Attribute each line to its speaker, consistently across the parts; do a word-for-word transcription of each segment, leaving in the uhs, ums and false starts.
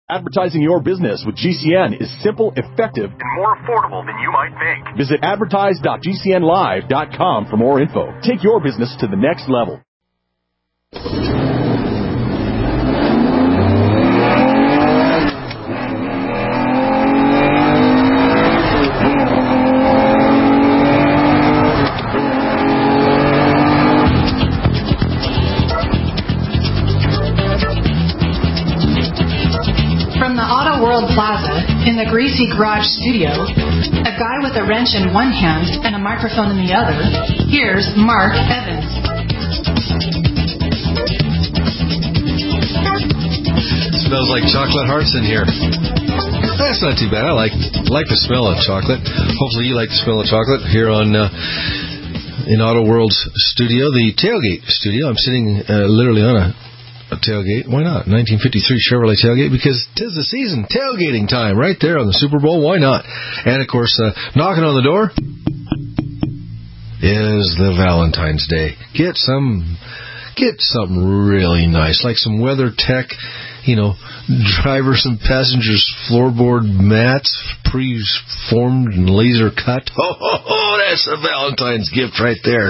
Speaker 1: Advertising your business with G C N is simple, effective,
Speaker 2: and more affordable than you might think.
Speaker 1: Visit advertise dot g c n live dot com for more info. Take your business to the next level.
Speaker 3: Plaza, in the Greasy Garage studio, a guy with a wrench in one hand and a microphone in the other, here's Mark Evans.
Speaker 4: It smells like chocolate hearts in here. That's not too bad. I like like the smell of chocolate. Hopefully you like the smell of chocolate here on uh, in Auto World's studio, the Tailgate studio. I'm sitting uh, literally on a A tailgate. Why not? nineteen fifty-three Chevrolet tailgate, because 'tis the season. Tailgating time right there on the Super Bowl. Why not? And, of course, uh, knocking on the door is the Valentine's Day. Get some, get something really nice, like some WeatherTech, you know, drivers and passengers floorboard mats, pre-formed and laser cut. Oh, oh, oh, that's a Valentine's gift right there.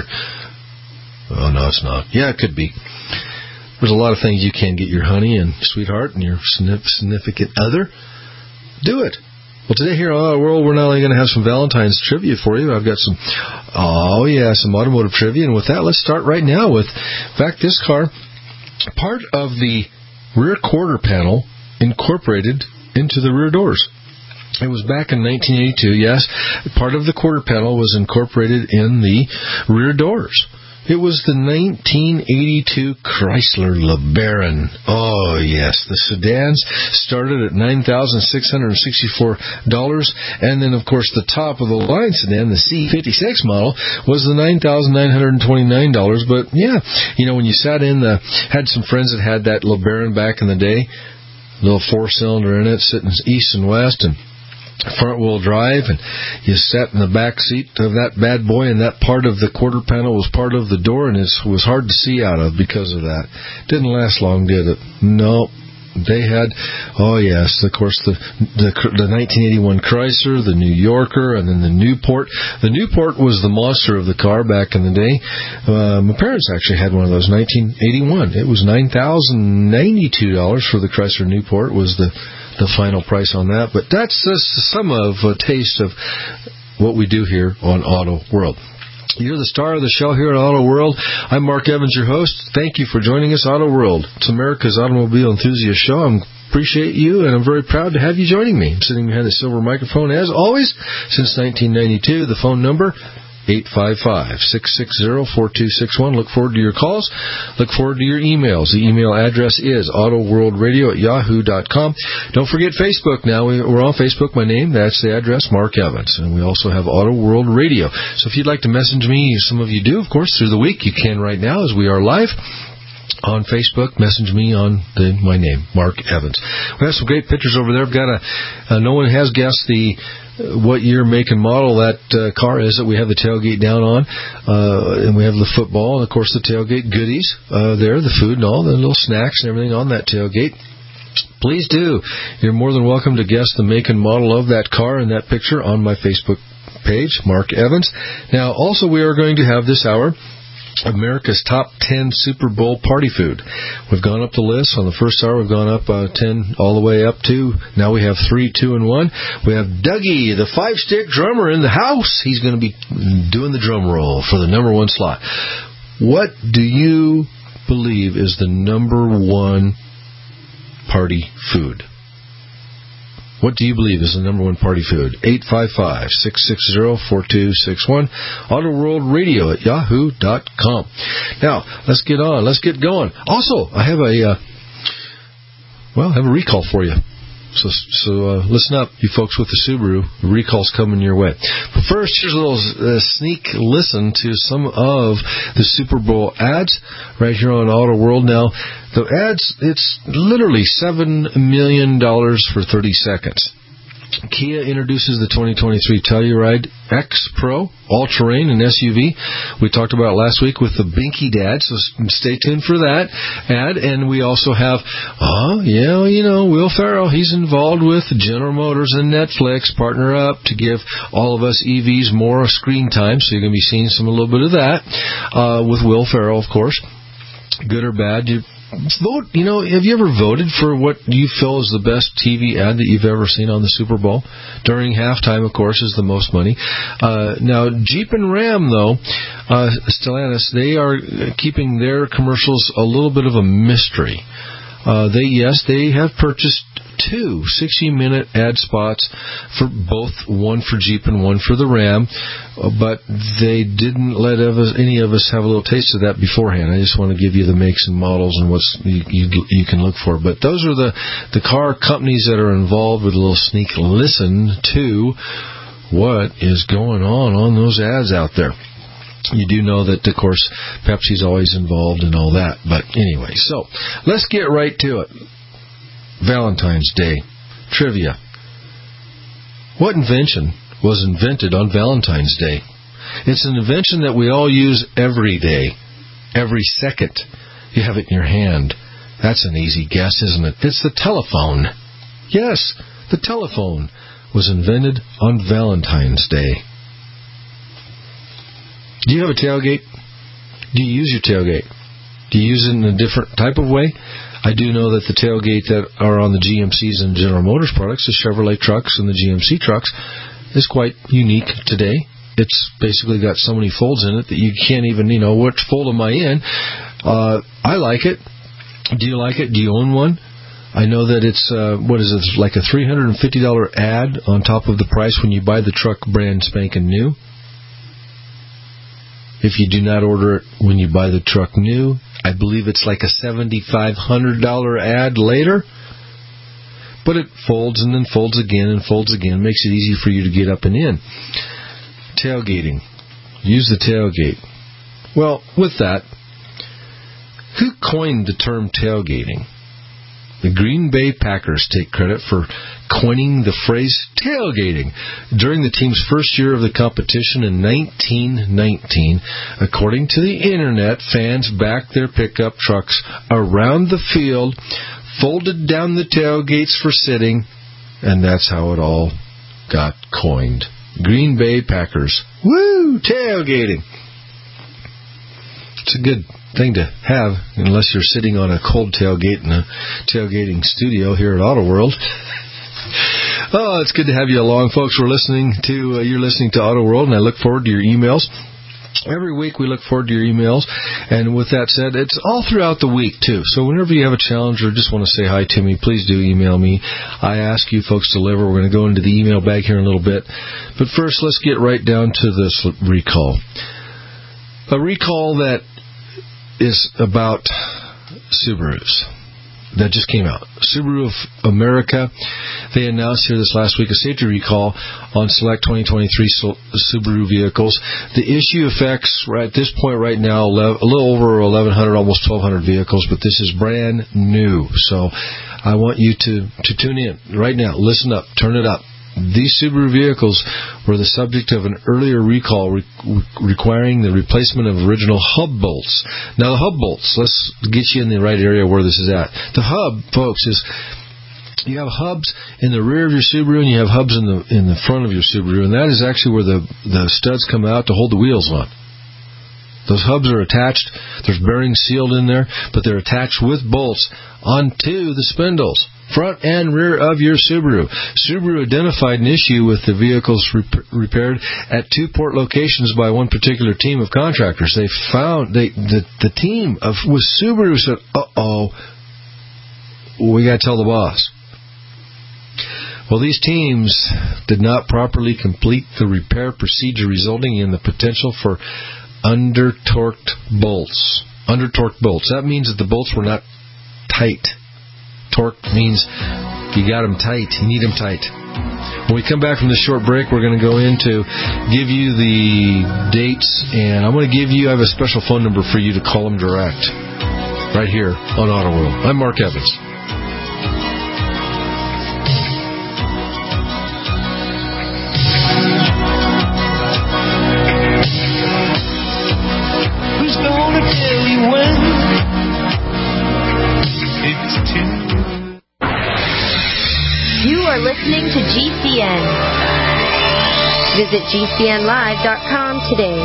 Speaker 4: Oh, no, it's not. Yeah, it could be. There's a lot of things you can get your honey and sweetheart and your significant other. Do it. Well, today here on Auto World, we're not only going to have some Valentine's trivia for you. I've got some, oh yeah, some automotive trivia. And with that, let's start right now with, in fact, this car, part of the rear quarter panel incorporated into the rear doors. It was back in nineteen eighty-two, yes. Part of the quarter panel was incorporated in the rear doors. It was the nineteen eighty-two Chrysler LeBaron. Oh, yes. The sedans started at nine thousand six hundred sixty-four dollars. And then, of course, the top of the line sedan, the C fifty-six model, was the nine thousand nine hundred twenty-nine dollars. But, yeah, you know, when you sat in the, had some friends that had that LeBaron back in the day, little four-cylinder in it, sitting east and west, and front-wheel drive, and you sat in the back seat of that bad boy, and that part of the quarter panel was part of the door, and it was hard to see out of because of that. Didn't last long, did it? No. They had, oh yes, of course, the, the the nineteen eighty-one Chrysler, the New Yorker, and then the Newport. The Newport was the monster of the car back in the day. Uh, my parents actually had one of those, nineteen eighty-one. It was nine thousand ninety-two dollars for the Chrysler Newport was the the final price on that. But that's just some of a taste of what we do here on Auto World. You're the star of the show here at Auto World. I'm Mark Evans, your host. Thank you for joining us, Auto World. It's America's automobile enthusiast show. I appreciate you, and I'm very proud to have you joining me. I'm sitting behind a silver microphone, as always, since nineteen ninety-two. The phone number, eight five five, six six zero, four two six one. Look forward to your calls. Look forward to your emails. The email address is autoworldradio at yahoo dot com. Don't forget Facebook now. We're on Facebook. My name, that's the address, Mark Evans. And we also have Auto World Radio. So if you'd like to message me, some of you do, of course, through the week. You can right now as we are live on Facebook. Message me on the, my name, Mark Evans. We have some great pictures over there. I've got a, uh, no one has guessed the what year, make, and model that uh, car is that we have the tailgate down on, uh, and we have the football, and of course the tailgate goodies uh, there, the food and all, the little snacks and everything on that tailgate. Please do. You're more than welcome to guess the make and model of that car in that picture on my Facebook page, Mark Evans. Now, also we are going to have this hour America's top ten Super Bowl party food. We've gone up the list. On the first hour, we've gone up uh, ten all the way up to, now we have three, two, and one. We have Dougie, the five-stick drummer in the house. He's going to be doing the drum roll for the number one slot. What do you believe is the number one party food? What do you believe is the number one party food? eight five five, six six zero, four two six one. Auto World Radio at yahoo dot com. Now, let's get on. Let's get going. Also, I have a, uh, well, I have a recall for you. So, so uh, listen up, you folks with the Subaru. The recall's coming your way. But first, here's a little uh, sneak listen to some of the Super Bowl ads right here on Auto World. Now, the ads, it's literally seven million dollars for thirty seconds. Kia introduces the twenty twenty-three Telluride X Pro all-terrain and S U V. We talked about it last week with the Binky Dad, so stay tuned for that ad. And we also have, oh, yeah, you know, Will Ferrell. He's involved with General Motors and Netflix. Partner up to give all of us E Vs more screen time, so you're going to be seeing some a little bit of that uh, with Will Ferrell, of course. Good or bad, you vote. You know, have you ever voted for what you feel is the best T V ad that you've ever seen on the Super Bowl? During halftime, of course, is the most money. Uh, now, Jeep and Ram, though, uh, Stellantis, they are keeping their commercials a little bit of a mystery. Uh, they, yes, they have purchased two sixty-minute ad spots for both, one for Jeep and one for the Ram, but they didn't let us, any of us have a little taste of that beforehand. I just want to give you the makes and models and what you, you, you can look for. But those are the, the car companies that are involved with a little sneak listen to what is going on on those ads out there. You do know that, of course, Pepsi's always involved and all that. But anyway, so let's get right to it. Valentine's Day trivia. What invention was invented on Valentine's Day? It's an invention that we all use every day, every second. You have it in your hand. That's an easy guess, isn't it? It's the telephone. Yes, the telephone was invented on Valentine's Day. Do you have a tailgate? Do you use your tailgate? Do you use it in a different type of way? I do know that the tailgate that are on the G M C's and General Motors products, the Chevrolet trucks and the G M C trucks, is quite unique today. It's basically got so many folds in it that you can't even, you know, which fold am I in? Uh, I like it. Do you like it? Do you own one? I know that it's, uh, what is it, like a three hundred fifty dollars ad on top of the price when you buy the truck brand spanking new. If you do not order it when you buy the truck new, I believe it's like a seven thousand five hundred dollars ad later. But it folds and then folds again and folds again. Makes it easy for you to get up and in. Tailgating. Use the tailgate. Well, with that, who coined the term tailgating? The Green Bay Packers take credit for coining the phrase tailgating during the team's first year of the competition in nineteen nineteen. According to the internet, fans backed their pickup trucks around the field, folded down the tailgates for sitting, and that's how it all got coined. Green Bay Packers. Woo! Tailgating. It's a good thing to have, unless you're sitting on a cold tailgate in a tailgating studio here at Auto World. Oh, it's good to have you along, folks. We're listening to, uh, you're listening to Auto World, and I look forward to your emails. Every week we look forward to your emails, and with that said, it's all throughout the week, too. So whenever you have a challenge or just want to say hi to me, please do email me. I ask you folks to deliver. We're going to go into the email bag here in a little bit. But first, let's get right down to this recall. A recall that is about Subarus that just came out. Subaru of America, they announced here this last week a safety recall on select twenty twenty-three Subaru vehicles. The issue affects, right at this point right now, a little over eleven hundred, almost twelve hundred vehicles, but this is brand new. So I want you to, to tune in right now. Listen up. Turn it up. These Subaru vehicles were the subject of an earlier recall re- requiring the replacement of original hub bolts. Now, the hub bolts, let's get you in the right area where this is at. The hub, folks, is you have hubs in the rear of your Subaru and you have hubs in the in the front of your Subaru, and that is actually where the, the studs come out to hold the wheels on. Those hubs are attached. There's bearings sealed in there, but they're attached with bolts onto the spindles, front and rear of your Subaru. Subaru identified an issue with the vehicles rep- repaired at two port locations by one particular team of contractors. They found they the, the team of with Subaru said, "Uh-oh, we got to tell the boss." Well, these teams did not properly complete the repair procedure, resulting in the potential for under-torqued bolts. Under-torqued bolts. That means that the bolts were not tight. Torque means you got them tight. You need them tight. When we come back from this short break, we're going to go into give you the dates, and I'm going to give you, I have a special phone number for you to call them direct right here on Auto World. I'm Mark Evans.
Speaker 5: You are listening to G C N. Visit G C N live dot com today.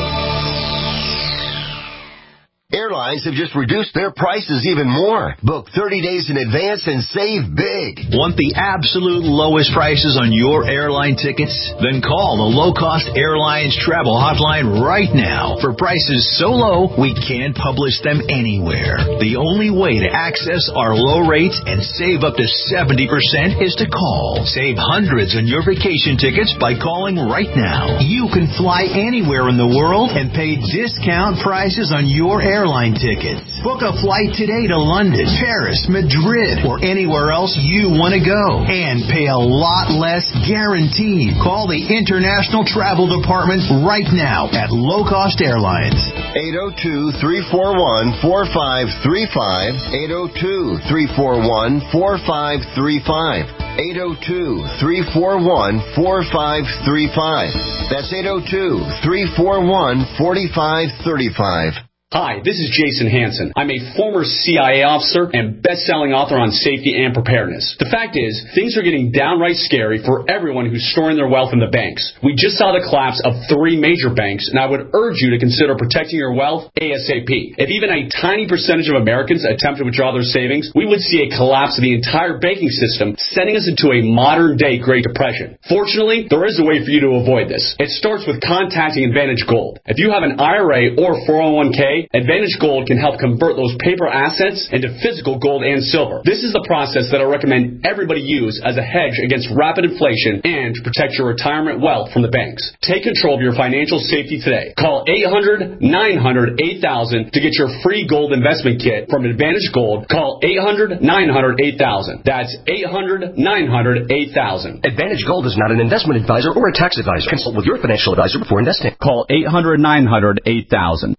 Speaker 6: Airlines have just reduced their prices even more. Book thirty days in advance and save big.
Speaker 7: Want the absolute lowest prices on your airline tickets? Then call the Low Cost Airlines Travel Hotline right now. For prices so low, we can't publish them anywhere. The only way to access our low rates and save up to seventy percent is to call. Save hundreds on your vacation tickets by calling right now. You can fly anywhere in the world and pay discount prices on your airline airline tickets. Book a flight today to London, Paris, Madrid, or anywhere else you want to go and pay a lot less guaranteed. Call the International Travel Department right now at Low Cost Airlines.
Speaker 6: eight oh two, three four one, four five three five. eight oh two, three four one, four five three five. eight oh two, three four one, four five three five. That's eight oh two, three four one, four five three five.
Speaker 8: Hi, this is Jason Hansen. I'm a former C I A officer and best-selling author on safety and preparedness. The fact is, things are getting downright scary for everyone who's storing their wealth in the banks. We just saw the collapse of three major banks, and I would urge you to consider protecting your wealth ASAP. If even a tiny percentage of Americans attempt to withdraw their savings, we would see a collapse of the entire banking system, sending us into a modern-day Great Depression. Fortunately, there is a way for you to avoid this. It starts with contacting Advantage Gold. If you have an I R A or four oh one k, Advantage Gold can help convert those paper assets into physical gold and silver. This is the process that I recommend everybody use as a hedge against rapid inflation and to protect your retirement wealth from the banks. Take control of your financial safety today. Call eight hundred, nine hundred, eight thousand to get your free gold investment kit from Advantage Gold. Call eight hundred, nine hundred, eight thousand. That's eight hundred, nine hundred, eight thousand.
Speaker 9: Advantage Gold is not an investment advisor or a tax advisor. Consult with your financial advisor before investing.
Speaker 10: Call eight hundred, nine hundred, eight thousand.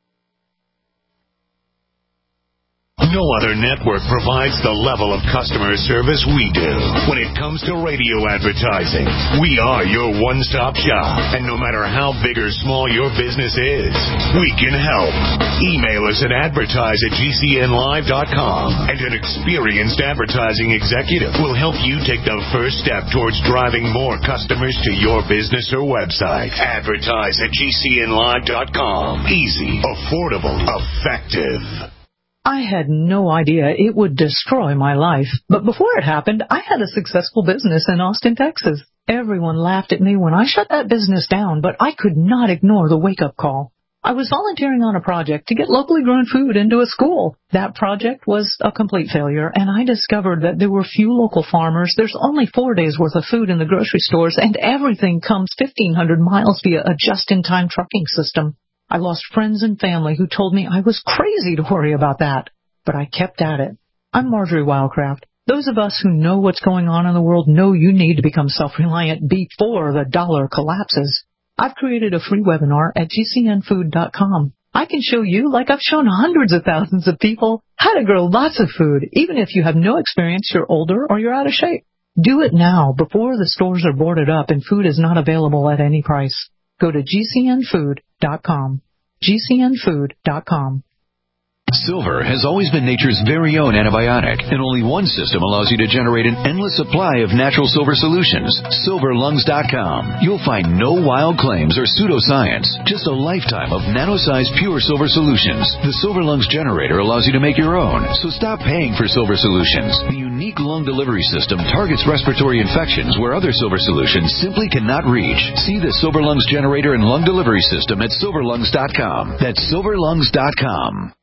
Speaker 11: No other network provides the level of customer service we do. When it comes to radio advertising, we are your one-stop shop. And no matter how big or small your business is, we can help. Email us at advertise at G C N live dot com, and an experienced advertising executive will help you take the first step towards driving more customers to your business or website. Advertise at G C N live dot com. Easy, affordable, effective.
Speaker 12: I had no idea it would destroy my life. But before it happened, I had a successful business in Austin, Texas. Everyone laughed at me when I shut that business down, but I could not ignore the wake-up call. I was volunteering on a project to get locally grown food into a school. That project was a complete failure, and I discovered that there were few local farmers. There's only four days' worth of food in the grocery stores, and everything comes fifteen hundred miles via a just-in-time trucking system. I lost friends and family who told me I was crazy to worry about that. But I kept at it. I'm Marjorie Wildcraft. Those of us who know what's going on in the world know you need to become self-reliant before the dollar collapses. I've created a free webinar at G C N food dot com. I can show you, like I've shown hundreds of thousands of people, how to grow lots of food, even if you have no experience, you're older, or you're out of shape. Do it now before the stores are boarded up and food is not available at any price. Go to G C N food dot com. G C N food dot com.
Speaker 13: Silver has always been nature's very own antibiotic, and only one system allows you to generate an endless supply of natural silver solutions. silver lungs dot com. You'll find no wild claims or pseudoscience, just a lifetime of nano-sized pure silver solutions. The Silver Lungs generator allows you to make your own, so stop paying for silver solutions. The unique lung delivery system targets respiratory infections where other silver solutions simply cannot reach. See the Silver Lungs generator and lung delivery system at silver lungs dot com. That's silver lungs dot com.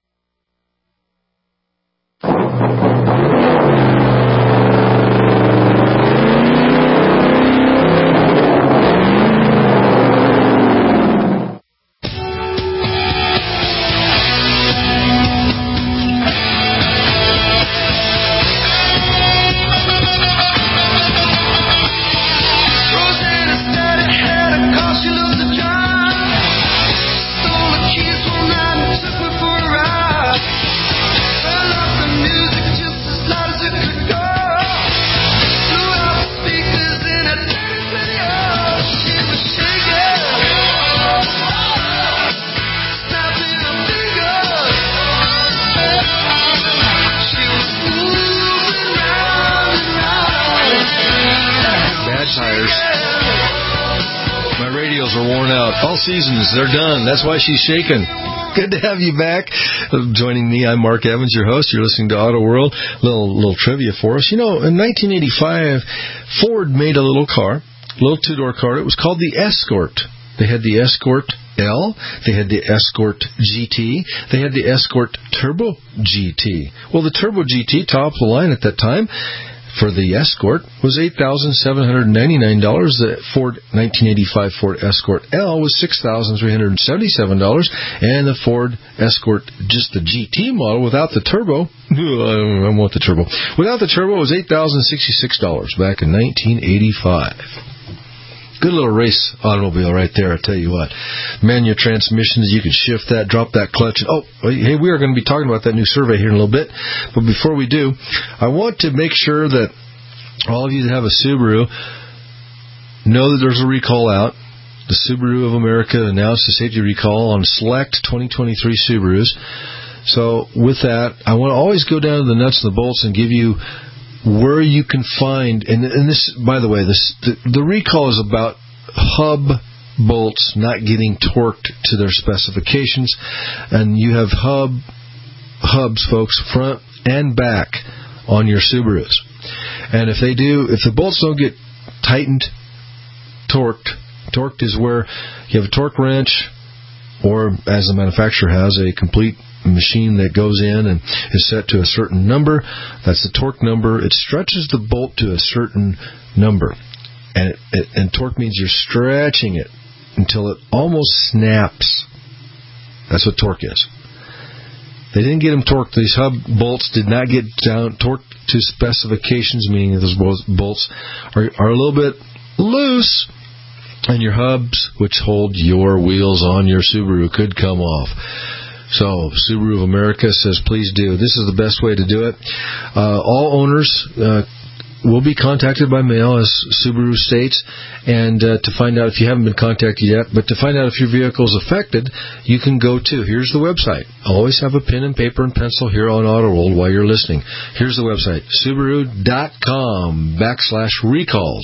Speaker 14: Stole the keys one night and took me for a ride.
Speaker 4: tires. My radios are worn out. All seasons, they're done. That's why she's shaking. Good to have you back. Joining me, I'm Mark Evans, your host. You're listening to Auto World. Little little trivia for us. You know, in nineteen eighty-five, Ford made a little car, little two-door car. It was called the Escort. They had the Escort L. They had the Escort G T. They had the Escort Turbo G T. Well, the Turbo G T, top of the line at that time, for the Escort was eight thousand seven hundred ninety-nine dollars. The Ford nineteen eighty-five Ford Escort L was six thousand three hundred seventy-seven dollars. And the Ford Escort, just the G T model without the turbo, I want the turbo, without the turbo was eight thousand sixty-six dollars back in nineteen eighty-five. Good little race automobile right there, I tell you what. Manual transmissions, you can shift that, drop that clutch. Oh, hey, we are going to be talking about that new survey here in a little bit. But before we do, I want to make sure that all of you that have a Subaru know that there's a recall out. The Subaru of America announced a safety recall on select twenty twenty-three Subarus. So with that, I want to always go down to the nuts and the bolts and give you where you can find, and, and this, by the way, this the, the recall is about hub bolts not getting torqued to their specifications, and you have hub hubs, folks, front and back on your Subarus. And if they do, if the bolts don't get tightened, torqued, torqued is where you have a torque wrench, or as the manufacturer has, a complete machine that goes in and is set to a certain number. That's the torque number. It stretches the bolt to a certain number, and it, it, and torque means you're stretching it until it almost snaps. That's what torque is. They didn't get them torqued. These hub bolts did not get down torqued to specifications, meaning those bolts are, are a little bit loose, and your hubs, which hold your wheels on your Subaru, could come off. So, Subaru of America says, please do. This is the best way to do it. Uh, all owners uh, will be contacted by mail, as Subaru states, and uh, to find out if you haven't been contacted yet, but to find out if your vehicle is affected, you can go to, here's the website. Always have a pen and paper and pencil here on Auto World while you're listening. Here's the website, Subaru.com backslash recalls.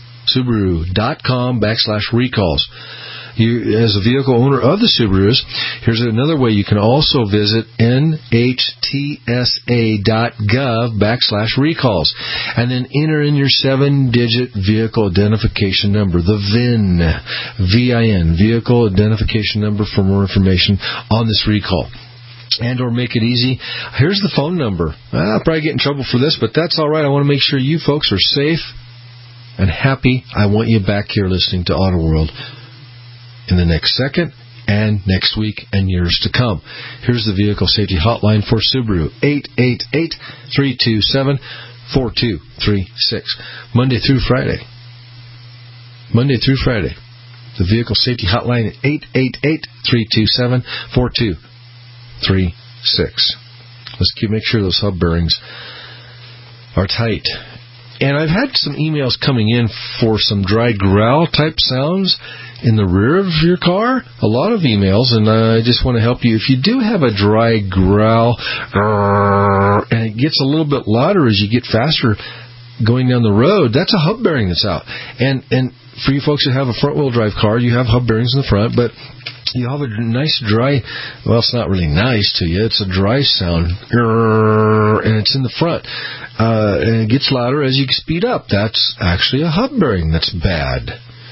Speaker 4: Subaru.com backslash recalls. You, as a vehicle owner of the Subarus, here's another way you can also visit N H T S A dot gov backslash recalls, and then enter in your seven-digit vehicle identification number, the V I N, V I N, vehicle identification number, for more information on this recall. And or make it easy, here's the phone number. I'll probably get in trouble for this, but that's all right. I want to make sure you folks are safe and happy. I want you back here listening to Auto World in the next second and next week and years to come. Here's the vehicle safety hotline for Subaru, eight eight eight, three two seven, four two three six. Monday through Friday. Monday through Friday. The vehicle safety hotline at eight eight eight, three two seven, four two three six. Let's keep, make sure those hub bearings are tight. And I've had some emails coming in for some dry growl type sounds in the rear of your car. A lot of emails, and I just want to help you. If you do have a dry growl, and it gets a little bit louder as you get faster going down the road, that's a hub bearing that's out. And and for you folks who have a front-wheel drive car, you have hub bearings in the front, but you have a nice dry, well, it's not really nice to you, it's a dry sound, and it's in the front. Uh, and it gets louder as you speed up. That's actually a hub bearing that's bad.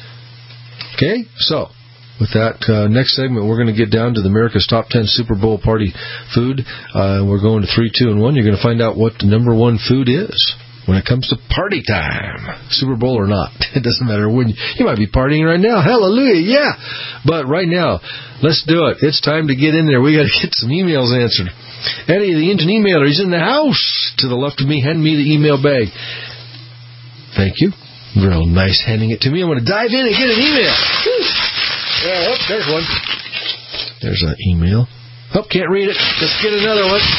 Speaker 4: Okay, so with that, uh, next segment, we're going to get down to the America's Top ten Super Bowl Party Food. Uh, we're going to three, two, and one. You're going to find out what the number one food is when it comes to party time, Super Bowl or not. It doesn't matter when. You, you might be partying right now. Hallelujah, yeah. But right now, let's do it. It's time to get in there. We got to get some emails answered. Eddie, the engine emailer, he's in the house to the left of me, handing me the email bag. Thank you. Real nice handing it to me. I'm going to dive in and get an email. Yeah, oh, there's one. There's an email. Oh, can't read it. Let's get another one.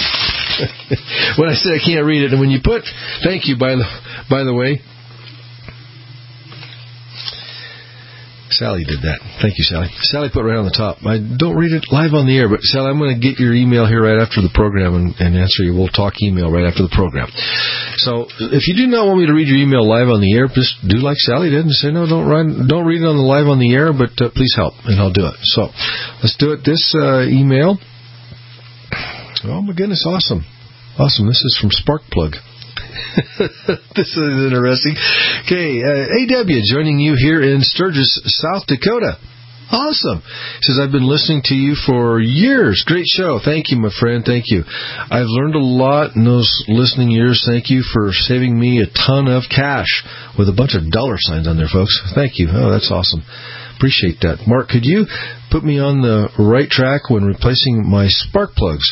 Speaker 4: When I said I can't read it, and when you put, thank you, by the by the way. Sally did that. Thank you, Sally. Sally put right on the top. I don't read it live on the air, but Sally, I'm going to get your email here right after the program and, and answer you. We'll talk email right after the program. So if you do not want me to read your email live on the air, just do like Sally did and say, no, don't write, don't read it on the live on the air, but uh, please help, and I'll do it. So let's do it. This uh, email. Oh, my goodness, awesome. Awesome. This is from Sparkplug. This is interesting. Okay, uh, A W joining you here in Sturgis, South Dakota. Awesome. Says, I've been listening to you for years. Great show. Thank you, my friend. Thank you. I've learned a lot in those listening years. Thank you for saving me a ton of cash with a bunch of dollar signs on there, folks. Thank you. Oh, that's awesome. Appreciate that. Mark, could you put me on the right track when replacing my spark plugs?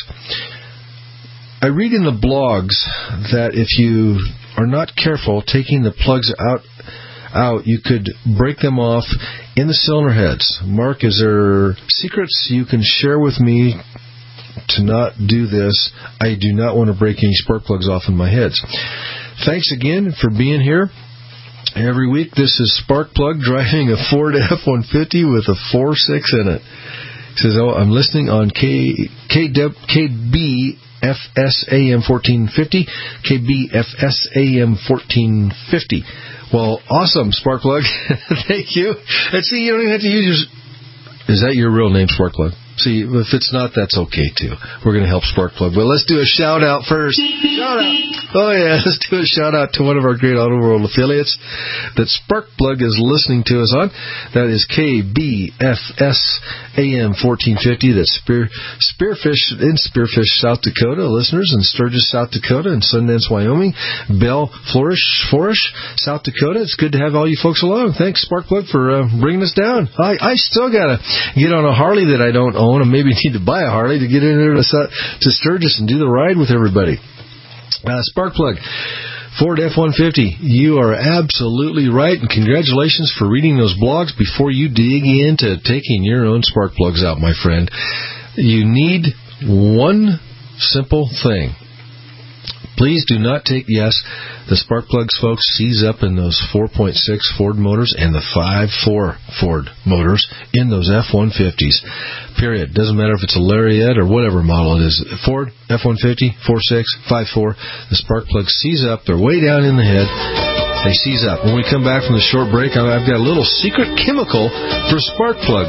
Speaker 4: I read in the blogs that if you are not careful taking the plugs out, out, you could break them off in the cylinder heads. Mark, is there secrets you can share with me to not do this? I do not want to break any spark plugs off in my heads. Thanks again for being here. Every week, this is Sparkplug driving a Ford F one fifty with a four six in it. He says, oh, I'm listening on K, K, K B F S A M fourteen fifty, K B F S A M fourteen fifty. Well, awesome, Sparkplug. Thank you. And see, you don't even have to use your... Is that your real name, Sparkplug? See, if it's not, that's okay, too. We're going to help Sparkplug. But let's do a shout-out first. Shout-out. Oh, yeah, let's do a shout-out to one of our great Auto World affiliates that Sparkplug is listening to us on. That is K B F S A M fourteen fifty. That's Spear, Spearfish in Spearfish, South Dakota. Listeners in Sturgis, South Dakota, and Sundance, Wyoming. Bell, Flourish, Flourish, South Dakota. It's good to have all you folks along. Thanks, Sparkplug, for uh, bringing us down. I, I still got to get on a Harley that I don't own, and maybe need to buy a Harley to get in there to, to Sturgis and do the ride with everybody. Uh, Sparkplug, Ford F one fifty, you are absolutely right, and congratulations for reading those blogs before you dig into taking your own spark plugs out, my friend. You need one simple thing. Please do not take, yes, the spark plugs, folks, seize up in those four point six Ford motors and the five point four Ford motors in those F one fifties. Period. Doesn't matter if it's a Lariat or whatever model it is. Ford, F one fifty, four point six, five point four. The spark plugs seize up. They're way down in the head. They seize up. When we come back from the short break, I've got a little secret chemical for spark plug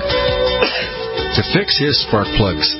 Speaker 4: to fix his spark plugs.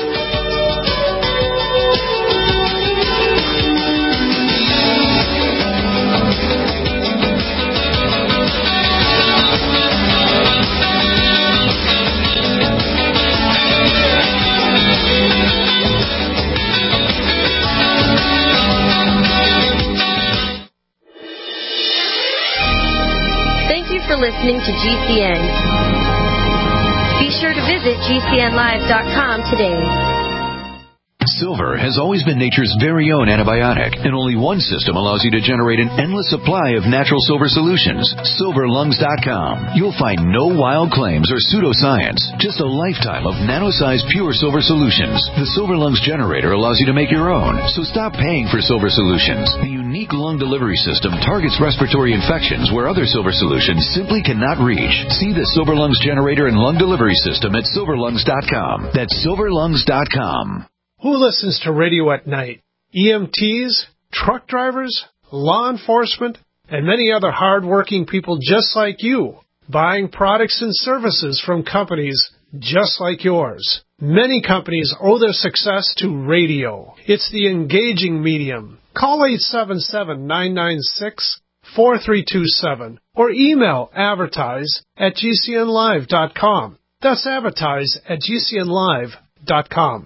Speaker 5: Listening to G C N. Be sure to visit G C N live dot com today.
Speaker 13: Silver has always been nature's very own antibiotic, and only one system allows you to generate an endless supply of natural silver solutions. Silver Lungs dot com. You'll find no wild claims or pseudoscience, just a lifetime of nano-sized pure silver solutions. The Silver Lungs generator allows you to make your own, so stop paying for silver solutions. The unique lung delivery system targets respiratory infections where other silver solutions simply cannot reach. See the Silver Lungs generator and lung delivery system at Silver Lungs dot com. That's Silver Lungs dot com.
Speaker 14: Who listens to radio at night? E M Ts, truck drivers, law enforcement, and many other hard-working people just like you, buying products and services from companies just like yours. Many companies owe their success to radio. It's the engaging medium. Call eight seven seven, nine nine six, four three two seven or email advertise at G C N live dot com. That's advertise at G C N live dot com.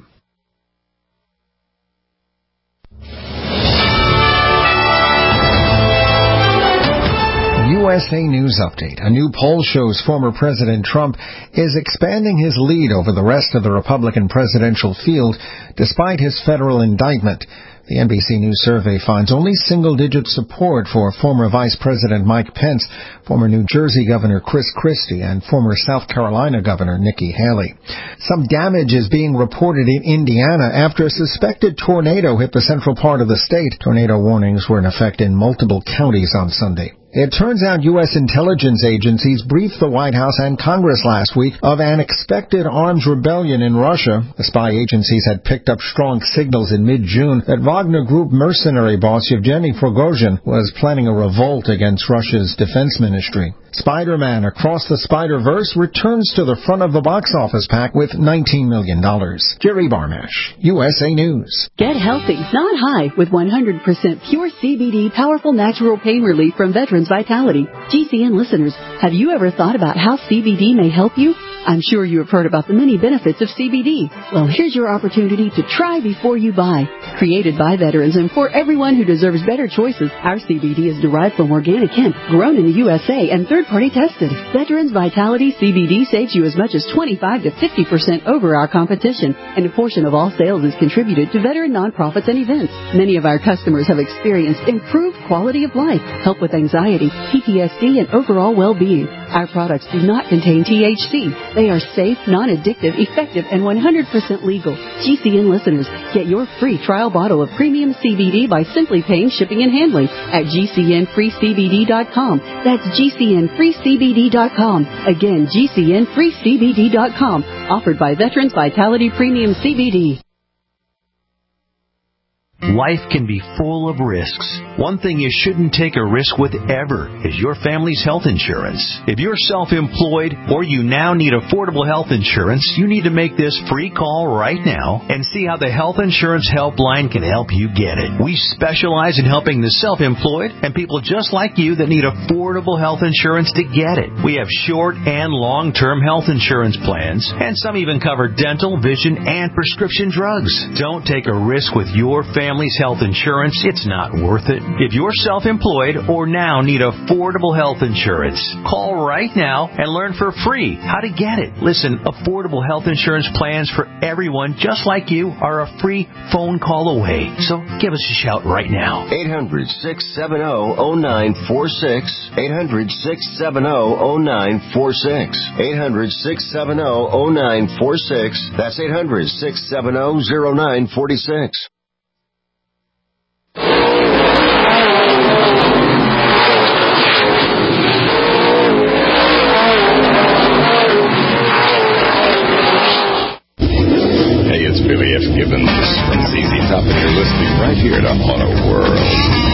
Speaker 15: U S A News Update. A new poll shows former President Trump is expanding his lead over the rest of the Republican presidential field despite his federal indictment. The N B C News survey finds only single-digit support for former Vice President Mike Pence, former New Jersey Governor Chris Christie, and former South Carolina Governor Nikki Haley. Some damage is being reported in Indiana after a suspected tornado hit the central part of the state. Tornado warnings were in effect in multiple counties on Sunday. It turns out U S intelligence agencies briefed the White House and Congress last week of an expected arms rebellion in Russia. The spy agencies had picked up strong signals in mid-June that Wagner Group mercenary boss Yevgeny Prigozhin was planning a revolt against Russia's defense ministry. Spider-Man Across the Spider-Verse returns to the front of the box office pack with nineteen million dollars. Jerry Barmash, U S A News.
Speaker 16: Get healthy, not high, with one hundred percent pure C B D powerful natural pain relief from Veterans Vitality. G C N listeners, have you ever thought about how C B D may help you? I'm sure you have heard about the many benefits of C B D. Well, here's your opportunity to try before you buy. Created by veterans and for everyone who deserves better choices, our C B D is derived from organic hemp, grown in the U S A and third-party tested. Veterans Vitality C B D saves you as much as twenty-five to fifty percent over our competition, and a portion of all sales is contributed to veteran nonprofits and events. Many of our customers have experienced improved quality of life, help with anxiety, P T S D, and overall well-being. Our products do not contain T H C. They are safe, non-addictive, effective, and one hundred percent legal. G C N listeners, get your free trial bottle of premium C B D by simply paying shipping and handling at G C N free C B D dot com. That's G C N free C B D dot com. Again, G C N free C B D dot com. Offered by Veterans Vitality Premium C B D.
Speaker 7: Life can be full of risks. One thing you shouldn't take a risk with ever is your family's health insurance. If you're self-employed or you now need affordable health insurance, you need to make this free call right now and see how the Health Insurance Helpline can help you get it. We specialize in helping the self-employed and people just like you that need affordable health insurance to get it. We have short and long-term health insurance plans, and some even cover dental, vision, and prescription drugs. Don't take a risk with your family. Family's health insurance, it's not worth it. If you're self-employed or now need affordable health insurance, call right now and learn for free how to get it. Listen, affordable health insurance plans for everyone just like you are a free phone call away. So give us a shout right now.
Speaker 6: eight hundred, six seven zero, zero nine four six. eight hundred, six seven zero, zero nine four six. eight hundred, six seven zero, zero nine four six. That's eight hundred, six seven zero, zero nine four six.
Speaker 17: It's Billy F. Gibbons from Z Z Top, and you're listening right here to Auto World.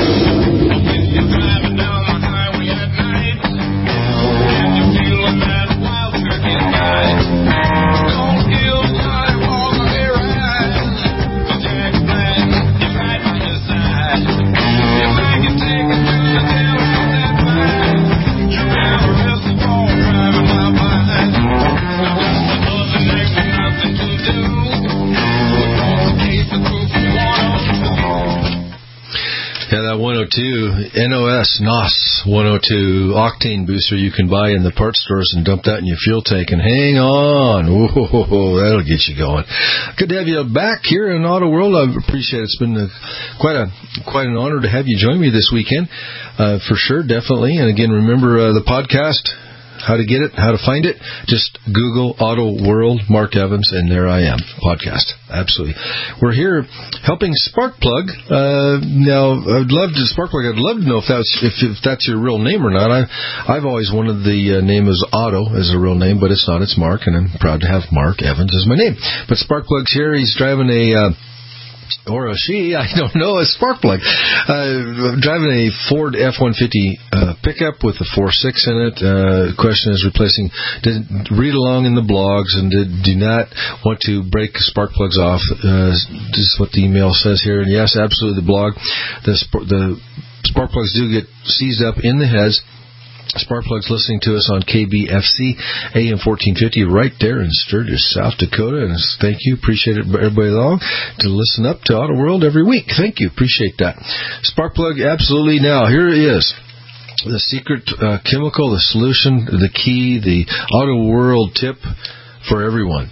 Speaker 4: one oh two N O S N O S one oh two octane booster you can buy in the parts stores and dump that in your fuel tank and hang on. Whoa, that'll get you going. Good to have you back here in Auto World. I appreciate it. It's been a, quite a quite an honor to have you join me this weekend, uh, for sure, definitely. And again, remember uh, the podcast. How to get it, how to find it, just Google Auto World, Mark Evans, and there I am, podcast. Absolutely. We're here helping Sparkplug. Uh, now, I'd love to, Sparkplug, I'd love to know if that's if, if that's your real name or not. I, I've always wanted the uh, name as Otto as a real name, but it's not. It's Mark, and I'm proud to have Mark Evans as my name. But Sparkplug's here. He's driving a... Uh, or a she, I don't know, a Sparkplug. Uh, driving a Ford F one fifty uh, pickup with a four six in it. Uh, the question is replacing, did read along in the blogs and did do not want to break spark plugs off. Uh, this is what the email says here. And yes, absolutely, the blog, the, the spark plugs do get seized up in the heads. Sparkplug's listening to us on K B F C A M fourteen fifty right there in Sturgis, South Dakota. And thank you. Appreciate it, everybody along, to listen up to Auto World every week. Thank you. Appreciate that. Sparkplug, absolutely. Now, here it is. The secret uh, chemical, the solution, the key, the Auto World tip for everyone.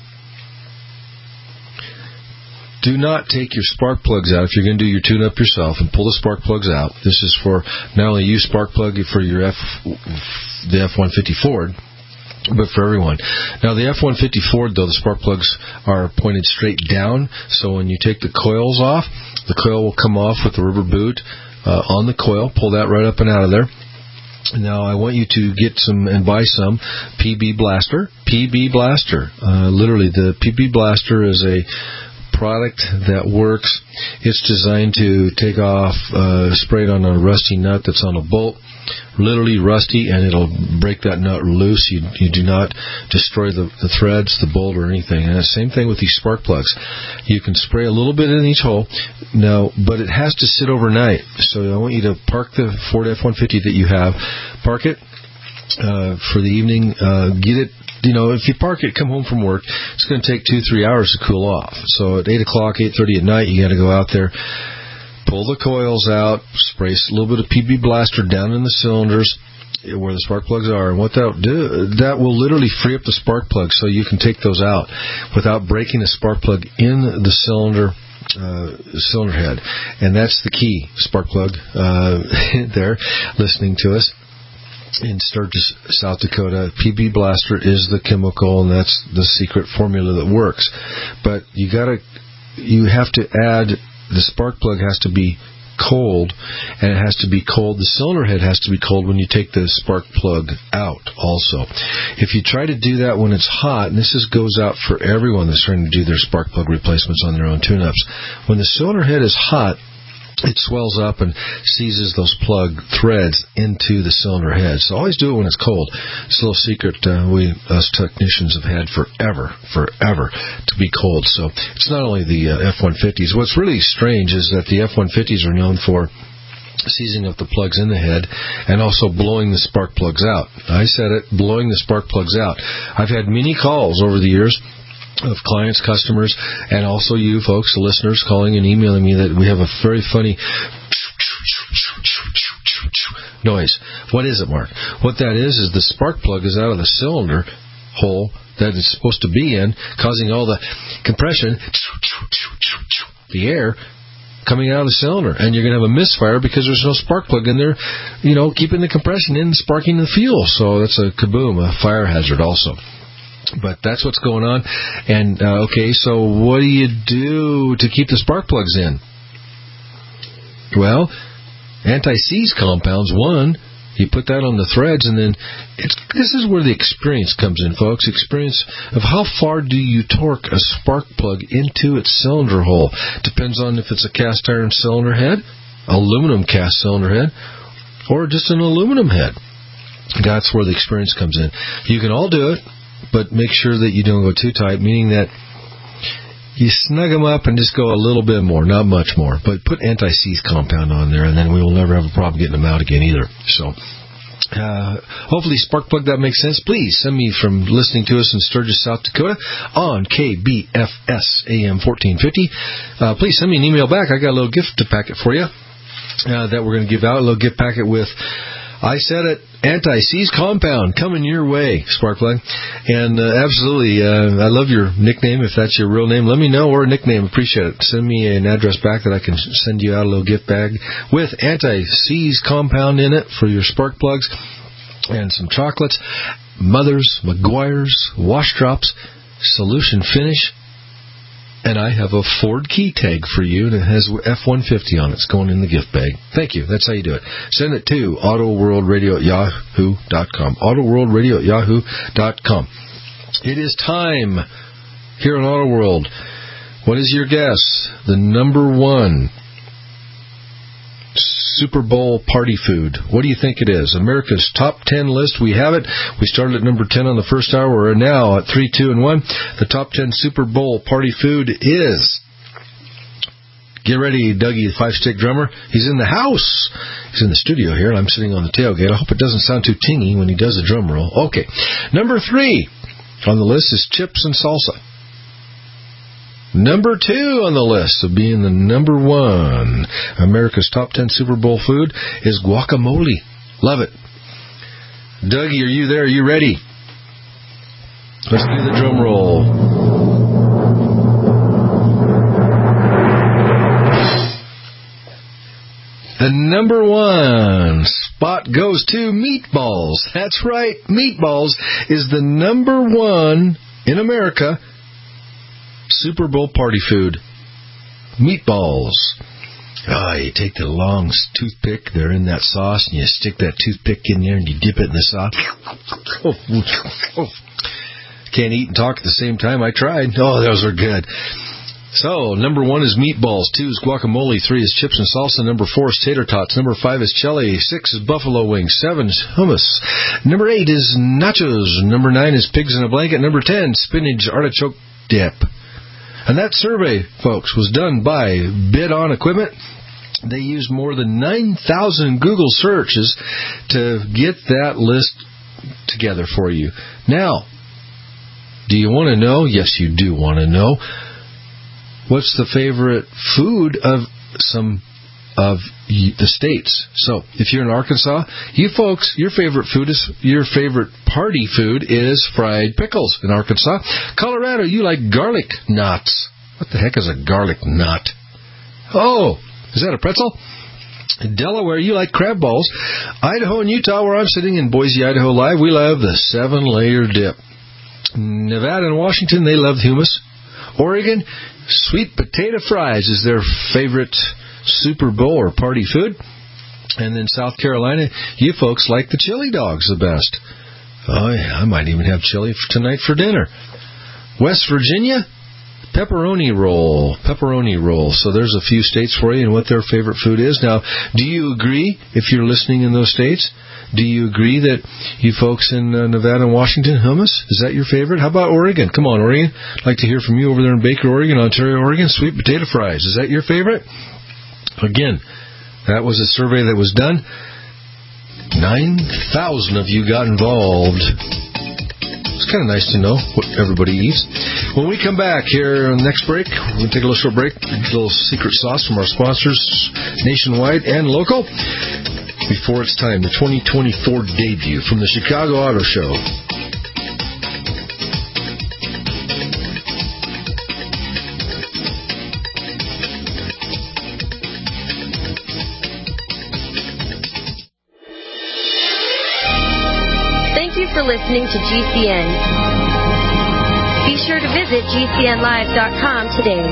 Speaker 4: Do not take your spark plugs out if you're going to do your tune-up yourself and pull the spark plugs out. This is for not only you, spark plug, for your F, the F one fifty Ford, but for everyone. Now, the F one fifty Ford, though, the spark plugs are pointed straight down, so when you take the coils off, the coil will come off with the rubber boot uh, on the coil. Pull that right up and out of there. Now, I want you to get some and buy some P B Blaster. P B Blaster. Uh, literally, the P B Blaster is a product that works. It's designed to take off, uh, spray it on a rusty nut that's on a bolt. Literally rusty, and it'll break that nut loose. You you do not destroy the, the threads, the bolt, or anything. And the same thing with these spark plugs. You can spray a little bit in each hole, now, but it has to sit overnight. So I want you to park the Ford F one fifty that you have, park it uh, for the evening, uh, get it. You know, if you park it, come home from work, it's going to take two, three hours to cool off. So at eight o'clock, eight thirty at night, you got to go out there, pull the coils out, spray a little bit of P B Blaster down in the cylinders where the spark plugs are. And what that will do, that will literally free up the spark plugs so you can take those out without breaking the spark plug in the cylinder uh, cylinder head. And that's the key, spark plug uh, there, listening to us. In Sturgis, South Dakota, P B Blaster is the chemical, and that's the secret formula that works. But you gotta, you have to add, the spark plug has to be cold, and it has to be cold. The cylinder head has to be cold when you take the spark plug out also. If you try to do that when it's hot, and this is, goes out for everyone that's trying to do their spark plug replacements on their own tune-ups, when the cylinder head is hot, it swells up and seizes those plug threads into the cylinder head. So always do it when it's cold. It's a little secret uh, we, us technicians, have had forever, forever to be cold. So it's not only the uh, F one fifties. What's really strange is that the F one fifties are known for seizing up the plugs in the head and also blowing the spark plugs out. I said it, blowing the spark plugs out. I've had many calls over the years of clients, customers, and also you folks, the listeners, calling and emailing me that we have a very funny noise. What is it, Mark? What that is is the spark plug is out of the cylinder hole that it's supposed to be in, causing all the compression, the air coming out of the cylinder, and you're going to have a misfire because there's no spark plug in there, you know, keeping the compression in, sparking the fuel. So that's a kaboom, a fire hazard also. But that's what's going on. And, uh, okay, so what do you do to keep the spark plugs in? Well, anti-seize compounds, one, you put that on the threads, and then it's, this is where the experience comes in, folks. Experience of how far do you torque a spark plug into its cylinder hole. Depends on if it's a cast iron cylinder head, aluminum cast cylinder head, or just an aluminum head. That's where the experience comes in. You can all do it, but make sure that you don't go too tight, meaning that you snug them up and just go a little bit more, not much more. But put anti-seize compound on there, and then we will never have a problem getting them out again either. So uh, hopefully spark plug that makes sense. Please send me from listening to us in Sturgis, South Dakota on K B F S A M fourteen fifty. Uh, please send me an email back. I got a little gift packet for you uh, that we're going to give out, a little gift packet with, I said it, anti-seize compound coming your way, Sparkplug. And uh, absolutely, uh, I love your nickname. If that's your real name, let me know, or a nickname. Appreciate it. Send me an address back that I can send you out a little gift bag with anti-seize compound in it for your spark plugs and some chocolates, Mother's, McGuire's, wash drops, solution finish. And I have a Ford key tag for you, and it has F one fifty on it. It's going in the gift bag. Thank you. That's how you do it. Send it to autoworldradio at yahoo dot com. autoworldradio at yahoo dot com. It is time here on Auto World. What is your guess? The number one Super Bowl party food. What do you think it is? America's top ten list. We have it. We started at number ten on the first hour. We're now at three, two, and one. The top ten Super Bowl party food is... Get ready, Dougie, the five-stick drummer. He's in the house. He's in the studio here, and I'm sitting on the tailgate. I hope it doesn't sound too tingy when he does a drum roll. Okay. Number three on the list is chips and salsa. Number two on the list of being the number one America's top ten Super Bowl food is guacamole. Love it. Dougie, are you there? Are you ready? Let's do the drum roll. The number one spot goes to meatballs. That's right. Meatballs is the number one in America Super Bowl party food. Meatballs. Ah, you take the long toothpick, they're in that sauce, and you stick that toothpick in there and you dip it in the sauce. Oh, oh. Can't eat and talk at the same time. I tried. Oh, those are good. So, number one is meatballs. Two is guacamole. Three is chips and salsa. Number four is tater tots. Number five is chili. Six is buffalo wings. Seven is hummus. Number eight is nachos. Number nine is pigs in a blanket. Number ten, spinach artichoke dip. And that survey, folks, was done by Bid On Equipment. They used more than nine thousand Google searches to get that list together for you. Now, do you want to know? Yes, you do want to know. What's the favorite food of some of the states? So, if you're in Arkansas, you folks, your favorite food is, your favorite party food is fried pickles in Arkansas. Colorado, you like garlic knots. What the heck is a garlic knot? Oh, is that a pretzel? In Delaware, you like crab balls. Idaho and Utah, where I'm sitting in Boise, Idaho Live, we love the seven-layer dip. Nevada and Washington, they love hummus. Oregon, sweet potato fries is their favorite Super Bowl or party food. And then South Carolina, you folks like the chili dogs the best. Oh, yeah, I might even have chili for tonight for dinner. West Virginia, pepperoni roll. Pepperoni roll. So there's a few states for you and what their favorite food is. Now, do you agree, if you're listening in those states, do you agree that you folks in uh, Nevada and Washington, hummus, is that your favorite? How about Oregon? Come on, Oregon. I'd like to hear from you over there in Baker, Oregon, Ontario, Oregon. Sweet potato fries. Is that your favorite? Again, that was a survey that was done. nine thousand of you got involved. It's kind of nice to know what everybody eats. When we come back here on the next break, we'll take a little short break, a little secret sauce from our sponsors, nationwide and local, before it's time, the twenty twenty-four debut from the Chicago Auto Show.
Speaker 5: For listening to G C N. Be sure to visit G C N live dot com today.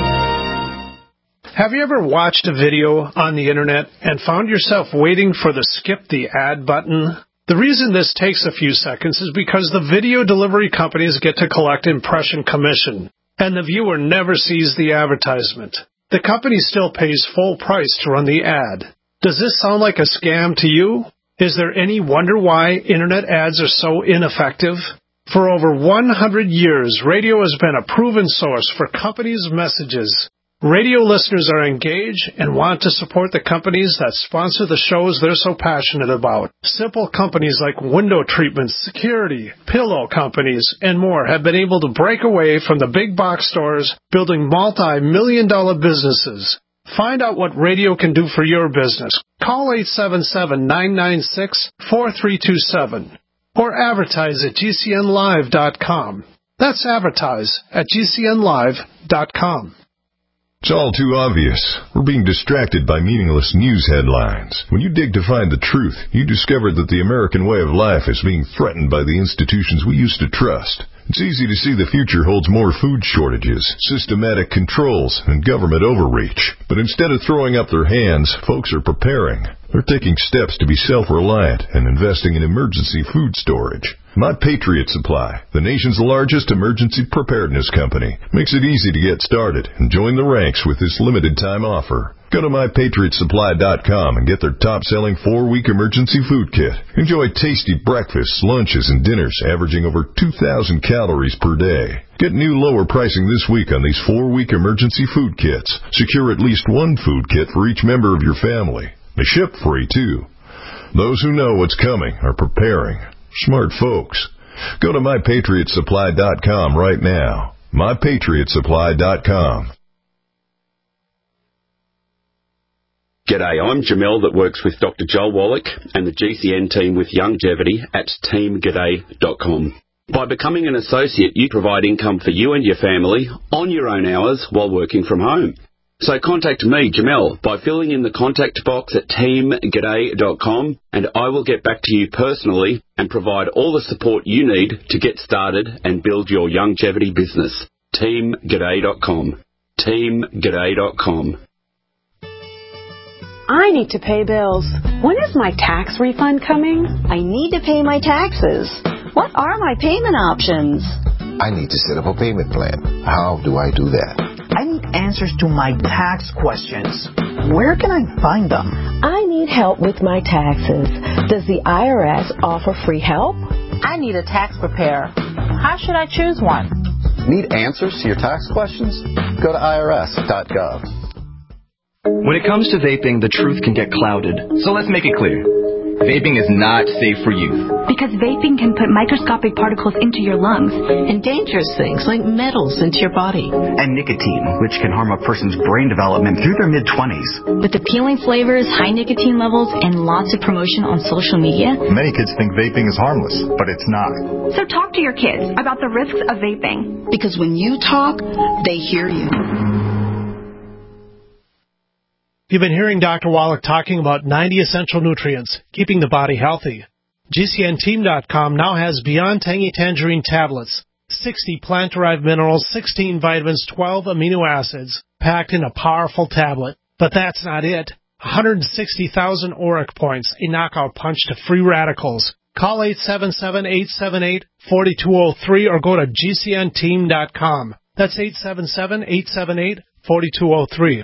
Speaker 14: Have you ever watched a video on the internet and found yourself waiting for the skip the ad button? The reason this takes a few seconds is because the video delivery companies get to collect impression commission, and the viewer never sees the advertisement. The company still pays full price to run the ad. Does this sound like a scam to you? Is there any wonder why internet ads are so ineffective? For over one hundred years, radio has been a proven source for companies' messages. Radio listeners are engaged and want to support the companies that sponsor the shows they're so passionate about. Simple companies like window treatments, security, pillow companies, and more have been able to break away from the big box stores, building multi-million dollar businesses. Find out what radio can do for your business. Call eight seven seven, nine nine six, four three two seven or advertise at G C N live dot com. That's advertise at G C N live dot com.
Speaker 18: It's all too obvious. We're being distracted by meaningless news headlines. When you dig to find the truth, you discover that the American way of life is being threatened by the institutions we used to trust. It's easy to see the future holds more food shortages, systematic controls, and government overreach. But instead of throwing up their hands, folks are preparing. They're taking steps to be self-reliant and investing in emergency food storage. My Patriot Supply, the nation's largest emergency preparedness company, makes it easy to get started and join the ranks with this limited-time offer. Go to my patriot supply dot com and get their top-selling four-week emergency food kit. Enjoy tasty breakfasts, lunches, and dinners averaging over two thousand calories per day. Get new lower pricing this week on these four-week emergency food kits. Secure at least one food kit for each member of your family. They ship free, too. Those who know what's coming are preparing. Smart folks. Go to my patriot supply dot com right now. my patriot supply dot com.
Speaker 19: G'day, I'm Jamel that works with Doctor Joel Wallach and the G C N team with Longevity at team g'day dot com. By becoming an associate, you provide income for you and your family on your own hours while working from home. So contact me, Jamel, by filling in the contact box at team g'day dot com, and I will get back to you personally and provide all the support you need to get started and build your longevity business. team g'day dot com. team g'day dot com.
Speaker 20: I need to pay bills. When is my tax refund coming?
Speaker 21: I need to pay my taxes. What are my payment options?
Speaker 22: I need to set up a payment plan. How do I do that?
Speaker 23: I need answers to my tax questions. Where can I find them?
Speaker 21: I need help with my taxes. Does the I R S offer free help?
Speaker 24: I need a tax preparer. How should I choose one?
Speaker 25: Need answers to your tax questions? Go to I R S dot gov.
Speaker 26: When it comes to vaping, the truth can get clouded. So let's make it clear. Vaping is not safe for youth.
Speaker 27: Because vaping can put microscopic particles into your lungs.
Speaker 28: And dangerous things like metals into your body.
Speaker 29: And nicotine, which can harm a person's brain development through their mid-twenties.
Speaker 27: With appealing flavors, high nicotine levels, and lots of promotion on social media.
Speaker 30: Many kids think vaping is harmless, but it's not.
Speaker 27: So talk to your kids about the risks of vaping.
Speaker 28: Because when you talk, they hear you.
Speaker 14: You've been hearing Doctor Wallach talking about ninety essential nutrients, keeping the body healthy. G C N team dot com now has Beyond Tangy Tangerine tablets, sixty plant-derived minerals, sixteen vitamins, twelve amino acids, packed in a powerful tablet. But that's not it. one hundred sixty thousand auric points, a knockout punch to free radicals. Call eight seven seven, eight seven eight, four two zero three or go to G C N team dot com. That's eight seven seven, eight seven eight, four two zero three.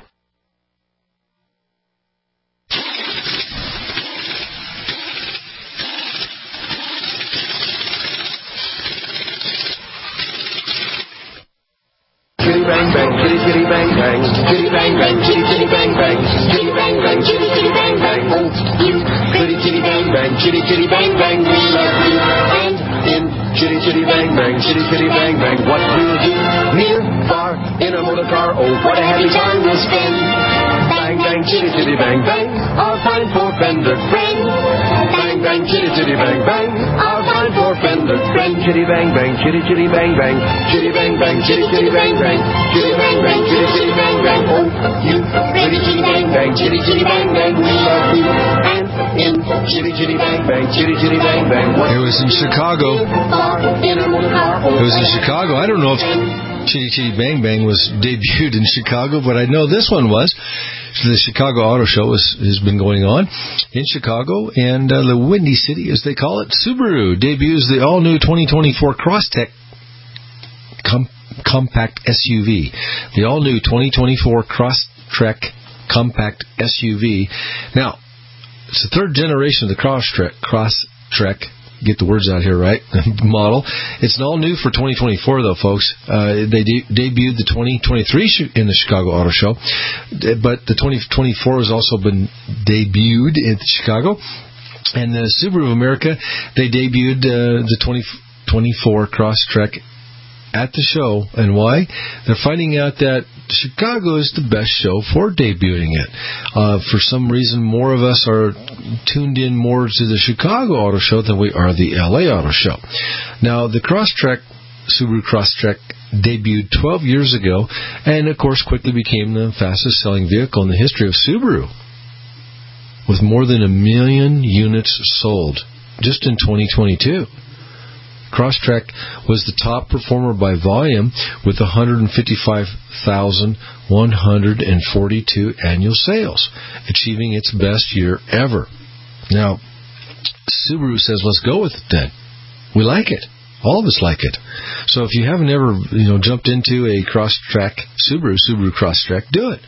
Speaker 31: Bang bang, chitty chitty bang bang, chitty bang bang, chitty chitty bang bang, chitty bang bang, chitty chitty bang bang. Oh, you chitty chitty bang bang, chitty chitty bang bang. We love you and in chitty chitty bang bang, chitty chitty bang bang. What we'll do near, far, in a motor car. Oh, what a happy time we'll spend. Bang bang, chitty chitty bang bang, our fine four-fender friend. Bang bang, chitty chitty bang bang, our fine four-fender friend. Chitty bang bang, chitty chitty bang bang, chitty bang bang, chitty chitty bang bang, chitty bang bang, chitty chitty bang bang. Oh, you chitty chitty bang bang, chitty chitty bang bang. We love you and in chitty chitty bang bang, chitty chitty bang bang.
Speaker 4: It was in Chicago. It was in Chicago. I don't know if Chitty Chitty Bang Bang was debuted in Chicago, but I know this one was. The Chicago Auto Show was, has been going on in Chicago, and uh, the Windy City, as they call it, Subaru debuts the all-new twenty twenty-four Crosstrek com- compact S U V. The all-new twenty twenty-four Crosstrek compact S U V. Now, it's the third generation of the Crosstrek. Crosstrek. Get the words out here right, model. It's all new for twenty twenty-four, though, folks. Uh, they de- debuted the twenty twenty-three sh- in the Chicago Auto Show, but the twenty twenty-four has also been debuted in Chicago. And the Subaru of America, they debuted uh, the twenty twenty-four Crosstrek at the show. And why? They're finding out that Chicago is the best show for debuting it. Uh, for some reason, more of us are tuned in more to the Chicago Auto Show than we are the L A Auto Show. Now, the Crosstrek, Subaru Crosstrek, debuted twelve years ago, and of course quickly became the fastest selling vehicle in the history of Subaru, with more than a million units sold just in twenty twenty-two. Crosstrek was the top performer by volume with one hundred fifty-five thousand one hundred forty-two annual sales, achieving its best year ever. Now, Subaru says, let's go with it then. We like it. All of us like it. So if you haven't ever, you know, jumped into a Crosstrek Subaru, Subaru Crosstrek, do it.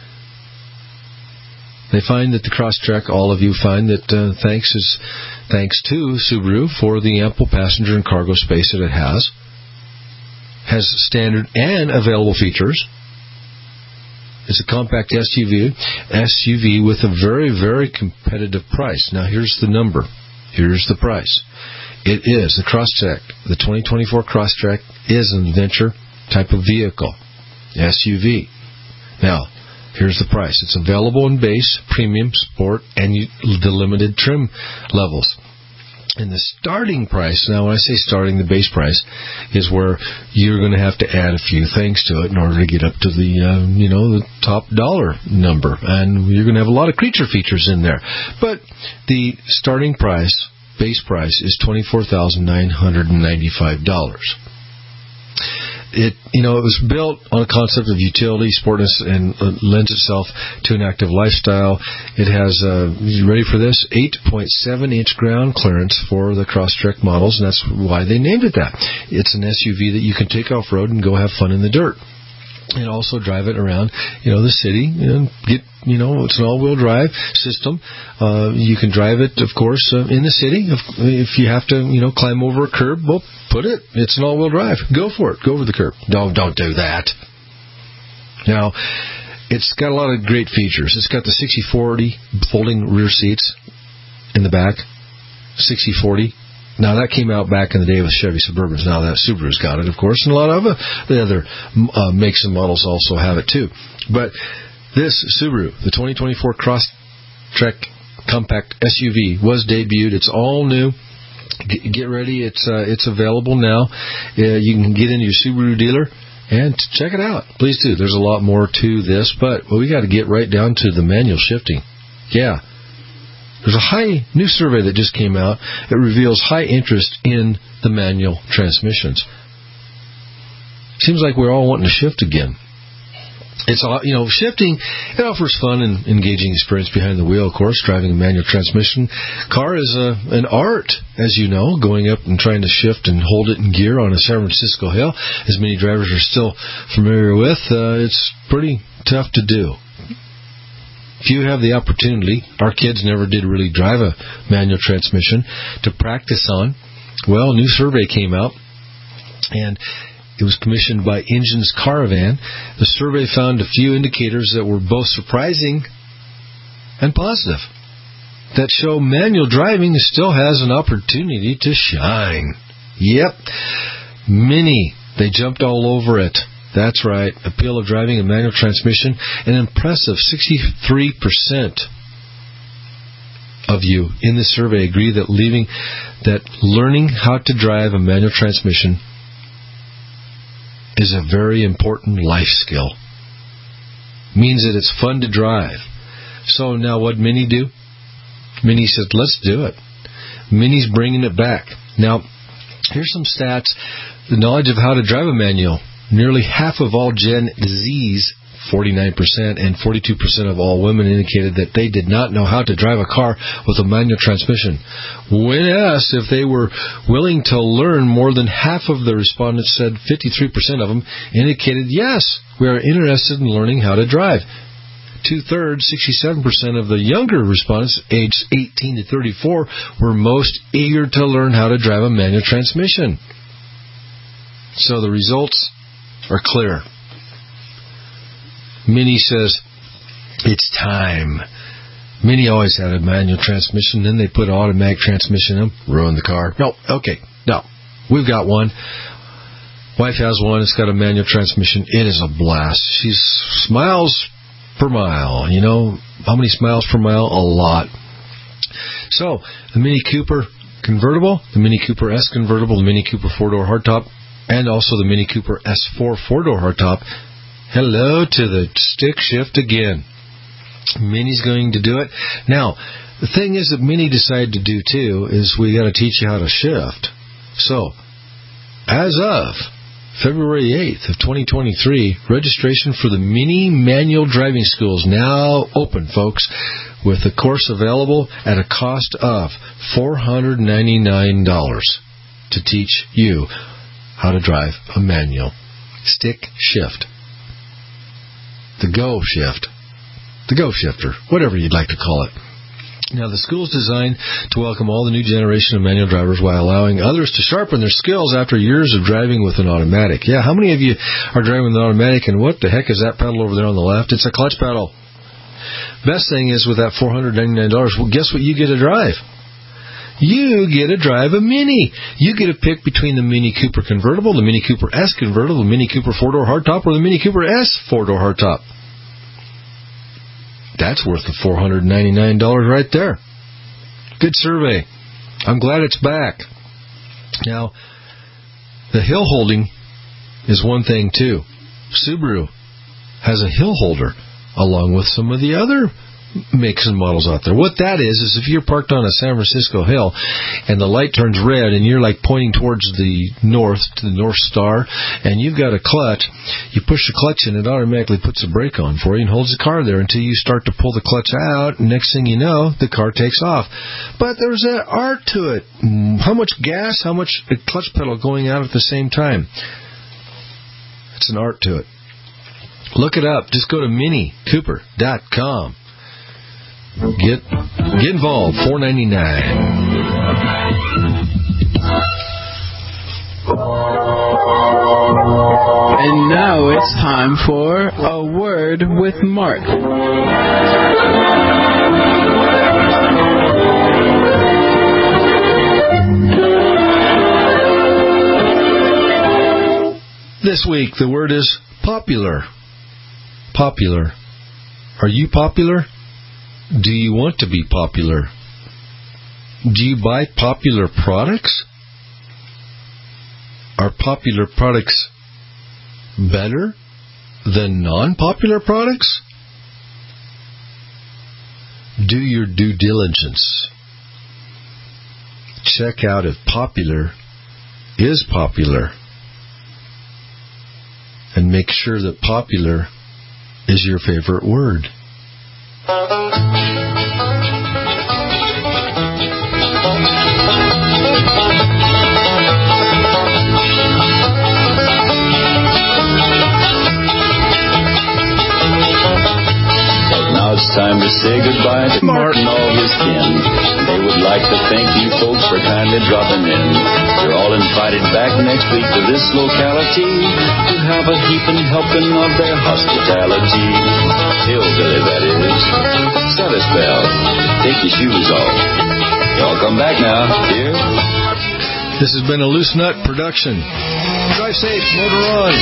Speaker 4: They find that the Crosstrek, all of you find that uh, thanks is thanks to Subaru for the ample passenger and cargo space that it has, has standard and available features. It's a compact S U V, S U V with a very, very competitive price. Now here's the number. Here's the price. It is the Crosstrek. The twenty twenty-four Crosstrek is an adventure type of vehicle, S U V. Now, here's the price. It's available in base, premium, sport, and the limited trim levels. And the starting price, now when I say starting, the base price, is where you're going to have to add a few things to it in order to get up to the, uh, you know, the top dollar number. And you're going to have a lot of creature features in there. But the starting price, base price, is twenty-four thousand nine hundred ninety-five dollars. it, you know, it was built on a concept of utility, sportness, and uh, lends itself to an active lifestyle. It has, uh, you ready for this? eight point seven inch ground clearance for the Crosstrek models, and that's why they named it that. It's an S U V that you can take off-road and go have fun in the dirt. And also drive it around, you know, the city and get, you know, it's an all-wheel drive system. Uh, you can drive it, of course, uh, in the city. If, if you have to, you know, climb over a curb, well, put it. It's an all-wheel drive. Go for it. Go over the curb. No, don't do that. Now, it's got a lot of great features. It's got the sixty forty folding rear seats in the back. sixty forty. Now, that came out back in the day with Chevy Suburbans. Now, that Subaru's got it, of course, and a lot of uh, the other uh, makes and models also have it, too. But this Subaru, the twenty twenty-four Crosstrek Compact S U V, was debuted. It's all new. G- get ready. It's uh, it's available now. Uh, you can get into your Subaru dealer and check it out. Please do. There's a lot more to this, but well, we got to get right down to the manual shifting. Yeah. There's a high new survey that just came out. It reveals high interest in the manual transmissions. Seems like we're all wanting to shift again. It's all, you know, shifting, it offers fun and engaging experience behind the wheel, of course, driving a manual transmission. Car is a, an art, as you know, going up and trying to shift and hold it in gear on a San Francisco hill, as many drivers are still familiar with. Uh, it's pretty tough to do. If you have the opportunity, our kids never did really drive a manual transmission to practice on. Well, a new survey came out, and it was commissioned by Engines Caravan. The survey found a few indicators that were both surprising and positive that show manual driving still has an opportunity to shine. Yep. Mini, they jumped all over it. That's right. Appeal of driving a manual transmission. An impressive sixty-three percent of you in this survey agree that leaving, that learning how to drive a manual transmission is a very important life skill. Means that it's fun to drive. So now what Mini do? Mini said, let's do it. Mini's bringing it back. Now, here's some stats. The knowledge of how to drive a manual. Nearly half of all Gen Zs, forty-nine percent, and forty-two percent of all women indicated that they did not know how to drive a car with a manual transmission. When asked if they were willing to learn, more than half of the respondents said, fifty-three percent of them indicated, yes, we are interested in learning how to drive. Two-thirds, sixty-seven percent of the younger respondents, aged eighteen to thirty-four, were most eager to learn how to drive a manual transmission. So the results are clear. Mini says, it's time. Mini always had a manual transmission, then they put automatic transmission in, ruined the car. No, okay, no. We've got one. Wife has one. It's got a manual transmission. It is a blast. She's smiles per mile. You know, how many smiles per mile? A lot. So, the Mini Cooper convertible, the Mini Cooper S convertible, the Mini Cooper four-door hardtop, and also the Mini Cooper S four four-door hardtop. Hello to the stick shift again. Mini's going to do it. Now, the thing is that Mini decided to do too is we got to teach you how to shift. So, as of February eighth of twenty twenty-three, registration for the Mini Manual Driving School is now open, folks, with the course available at a cost of four hundred ninety-nine dollars to teach you how to drive a manual stick shift. The Go Shift. The Go Shifter. Whatever you'd like to call it. Now, the school is designed to welcome all the new generation of manual drivers while allowing others to sharpen their skills after years of driving with an automatic. Yeah, how many of you are driving with an automatic, and what the heck is that pedal over there on the left? It's a clutch pedal. Best thing is with that four hundred ninety-nine dollars, well, guess what you get to drive? You get to drive a Mini. You get to pick between the Mini Cooper convertible, the Mini Cooper S convertible, the Mini Cooper four-door hardtop, or the Mini Cooper S four-door hardtop. That's worth the four hundred ninety-nine dollars right there. Good survey. I'm glad it's back. Now, the hill holding is one thing, too. Subaru has a hill holder, along with some of the other makes and models out there. What that is, is if you're parked on a San Francisco hill and the light turns red and you're like pointing towards the north, to the North Star, and you've got a clutch, you push the clutch in, it automatically puts a brake on for you and holds the car there until you start to pull the clutch out, and next thing you know, the car takes off. But there's an art to it. How much gas, how much clutch pedal going out at the same time? It's an art to it. Look it up. Just go to mini cooper dot com. Get get involved. four ninety-nine.
Speaker 1: And now it's time for A Word with Mark.
Speaker 4: This week the word is popular. Popular. Are you popular? Do you want to be popular? Do you buy popular products? Are popular products better than non-popular products? Do your due diligence. Check out if popular is popular. And make sure that popular is your favorite word.
Speaker 2: It's time to say goodbye to Mark and all his kin. They would like to thank you folks for kindly dropping in. You're all invited back next week to this locality to have a heaping helping of their hospitality. Hillbilly, that is. Service bell. Take your shoes off. Y'all come back now, dear.
Speaker 4: This has been a Loose Nut production. Drive safe, motor on.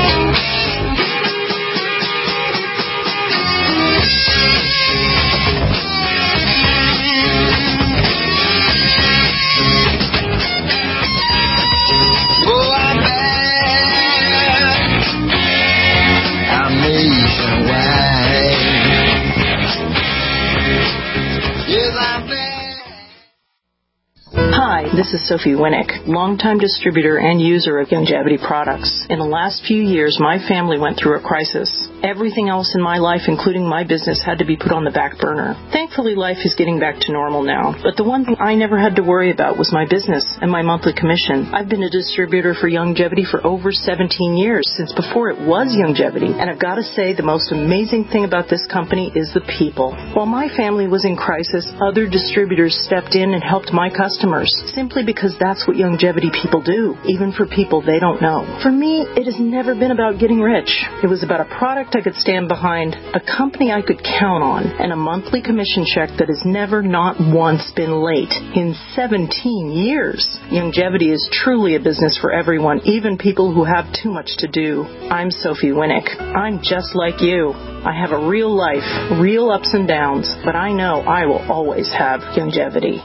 Speaker 24: Hi, this is Sophie Winnick, longtime distributor and user of Youngevity products. In the last few years, my family went through a crisis. Everything else in my life, including my business, had to be put on the back burner. Thankfully, life is getting back to normal now. But the one thing I never had to worry about was my business and my monthly commission. I've been a distributor for Youngevity for over seventeen years, since before it was Youngevity. And I've got to say, the most amazing thing about this company is the people. While my family was in crisis, other distributors stepped in and helped my customers, simply because that's what Youngevity people do, even for people they don't know. For me, it has never been about getting rich. It was about a product I could stand behind, a company I could count on, and a monthly commission check that has never not once been late in seventeen years. Youngevity is truly a business for everyone, even people who have too much to do. I'm Sophie Winnick. I'm just like you. I have a real life, real ups and downs, but I know I will always have Youngevity.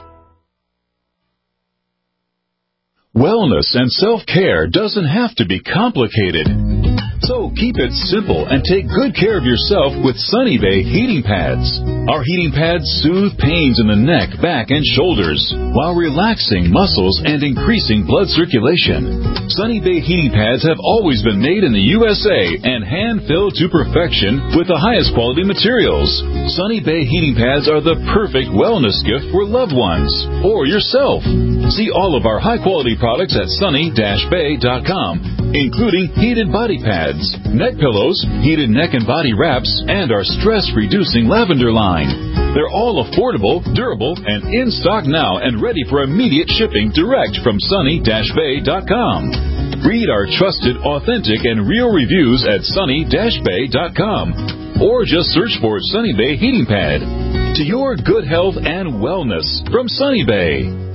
Speaker 3: Wellness and self-care doesn't have to be complicated. So keep it simple and take good care of yourself with Sunny Bay heating pads. Our heating pads soothe pains in the neck, back, and shoulders while relaxing muscles and increasing blood circulation. Sunny Bay heating pads have always been made in the U S A and hand-filled to perfection with the highest quality materials. Sunny Bay heating pads are the perfect wellness gift for loved ones or yourself. See all of our high-quality products at sunny dash bay dot com, including heated body pads, neck pillows, heated neck and body wraps, and our stress-reducing lavender line. They're all affordable, durable, and in stock now and ready for immediate shipping direct from sunny dash bay dot com. Read our trusted, authentic, and real reviews at sunny dash bay dot com or just search for Sunny Bay Heating Pad. To your good health and wellness from Sunny Bay.